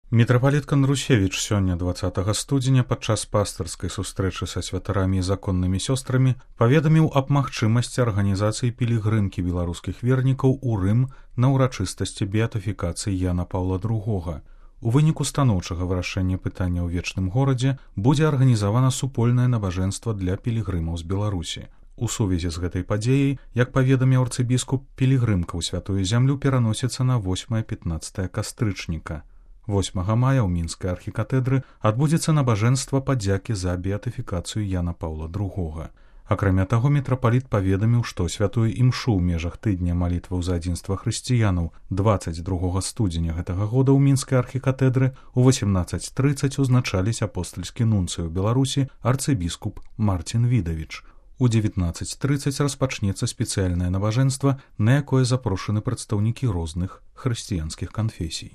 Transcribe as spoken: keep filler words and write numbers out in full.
Мітрапаліт Кандрусевіч сёння дваццатага студзеня падчас пастырскай сустрэчы са святарамі і законнымі сёстрамі паведаміў аб магчымасці арганізацыі пілігрымкі беларускіх вернікаў у Рым на ўрачыстасці беатыфікацыі Яна Паўла другога. У выніку станоўчага вырашэння пытання ў вечным горадзе будзе арганізавана супольнае набажэнства для пілігрымаў з Беларусі. У сувязі з гэтай падзеяй, як паведаміў арцыбіскуп, пілігрымка ў святую зямлю пераносіцца на восьмае-пятнаццатае кастрычніка. восьмага мая ў мінскай архікатэдры адбудзецца набажэнства падзякі за беатыфікацыю Яна Паўла другога. Акрамя таго, мітрапаліт паведаміў, што святую імшу ў межах тыдня малітваў за адзінства хрысціянаў дваццаць другога студзеня гэтага года ў мінскай архікатэдры ў восемнаццаць трыццаць узначаліць апостальскі нунцый у Беларусі арцыбіскуп Марцін Відавіч. У дзевятнаццаць трыццаць распачнецца спецыяльнае набажэнства, на якое запрошаны прадстаўнікі розных хрысціянскіх канфесій.